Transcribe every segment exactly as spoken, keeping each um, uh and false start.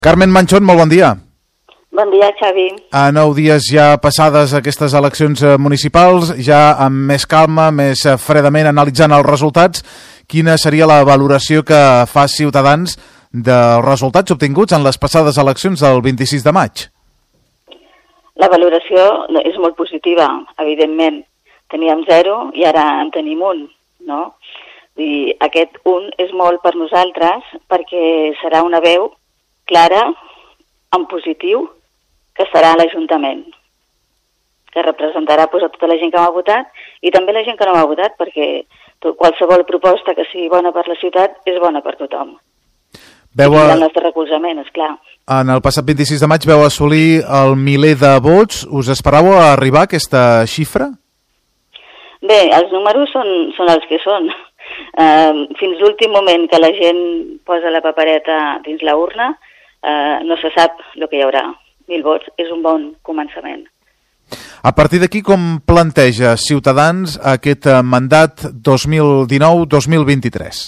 Carmen Manchón, molt bon dia. Bon dia, Xavi. A nou dies ja passades aquestes eleccions municipals, ja amb més calma, més fredament analitzant els resultats, quina seria la valoració que fa Ciutadans dels resultats obtinguts en les passades eleccions del vint-i-sis de maig? La valoració és molt positiva, evidentment. Teníem zero i ara en tenim un, no? I aquest un és molt per nosaltres perquè serà una veu clara, en positiu, que serà a l'Ajuntament, que representarà pues, a tota la gent que m'ha votat i també la gent que no m'ha votat, perquè tot, qualsevol proposta que sigui bona per la ciutat és bona per tothom. Veu a... I el nostre recolzament, esclar. En el passat vint-i-sis de maig veu assolir el miler de vots. Us esperàveu a arribar a aquesta xifra? Bé, els números són, són els que són. Uh, fins l'últim moment que la gent posa la papereta dins la urna, uh, no se sap el que hi haurà. Mil vots és un bon començament. A partir d'aquí, com planteja Ciutadans aquest mandat dos mil dinou dos mil vint-i-tres?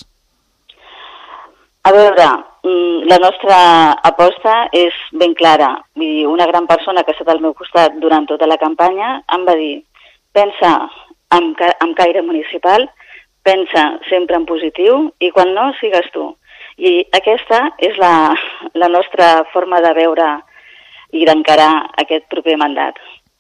A veure, la nostra aposta és ben clara. Vull dir, una gran persona que ha estat al meu costat durant tota la campanya em va dir: pensa amb, ca amb caire municipal, pensa sempre en positiu i quan no, sigues tu. I aquesta és la, la nostra forma de veure i d'encarar aquest proper mandat.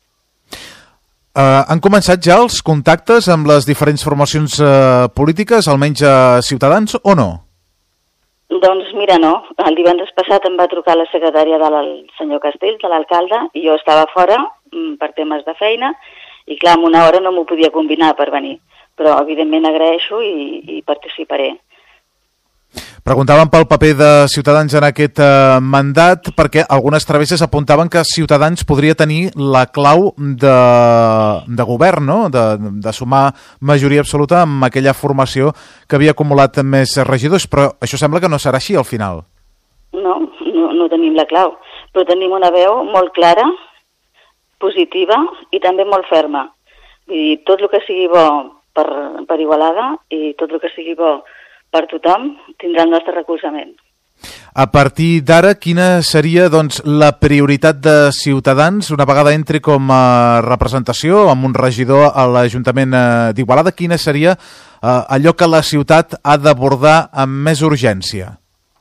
Uh, han començat ja els contactes amb les diferents formacions uh, polítiques, almenys a Ciutadans, o no? Doncs mira, no. El divendres passat em va trucar la secretària del senyor Castells, de l'alcalde, i jo estava fora mm, per temes de feina, i clar, en una hora no m'ho podia combinar per venir. Però evidentment agraeixo i, i participaré. Preguntaven pel paper de Ciutadans en aquest eh, mandat, perquè algunes travesses apuntaven que Ciutadans podria tenir la clau de, de govern, no? de, de sumar majoria absoluta amb aquella formació que havia acumulat més regidors, però això sembla que no serà així al final. No, no, no tenim la clau, però tenim una veu molt clara, positiva i també molt ferma. Vull dir, tot el que sigui bo per, per Igualada i tot el que sigui bo per tothom tindrà el nostre recolzament. A partir d'ara, quina seria doncs, la prioritat de Ciutadans una vegada entri com a representació amb un regidor a l'Ajuntament d'Igualada? Quina seria eh, allò que la ciutat ha d'abordar amb més urgència?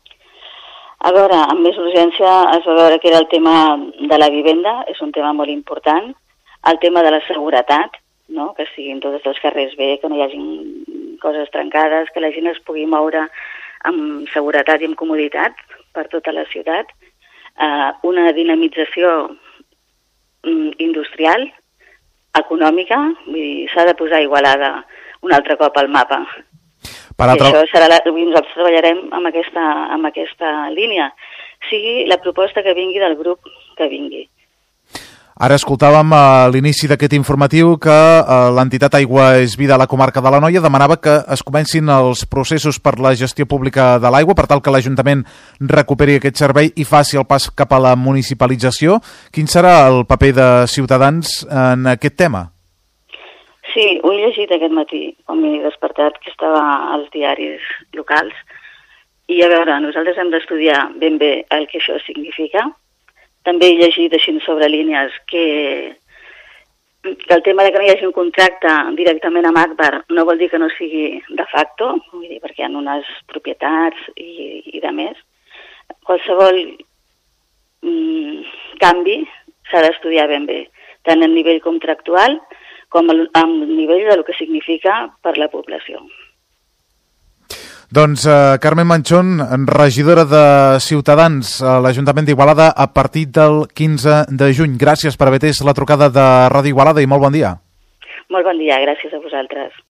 A veure, amb més urgència es va veure que era el tema de la vivenda, és un tema molt important, el tema de la seguretat, no? Que siguin tots els carrers bé, que no hi hagi coses trencades, que la gent es pugui moure amb seguretat i amb comoditat per tota la ciutat, uh, una dinamització um, industrial, econòmica, vull dir, s'ha de posar Igualada un altre cop al mapa. Per altra... I això serà la... nosaltres treballarem amb aquesta, amb aquesta línia, sigui la proposta que vingui del grup que vingui. Ara escoltàvem a l'inici d'aquest informatiu que l'entitat Aigua és Vida a la comarca de l'Anoia demanava que es comencin els processos per la gestió pública de l'aigua per tal que l'Ajuntament recuperi aquest servei i faci el pas cap a la municipalització. Quin serà el paper de Ciutadans en aquest tema? Sí, ho he llegit aquest matí, quan m'he despertat, que estava als diaris locals. I a veure, nosaltres hem d'estudiar ben bé el que això significa. També he llegit així sobre línies que, que el tema de que no hi hagi un contracte directament amb Agbar no vol dir que no sigui de facto, vull dir, perquè hi ha unes propietats i, i de més. Qualsevol mm, canvi s'ha d'estudiar ben bé, tant a nivell contractual com a nivell del que significa per la població. Doncs eh, Carmen Manchón, regidora de Ciutadans a l'Ajuntament d'Igualada a partir del quinze de juny. Gràcies per haver atès la trucada de Ràdio Igualada i molt bon dia. Molt bon dia, gràcies a vosaltres.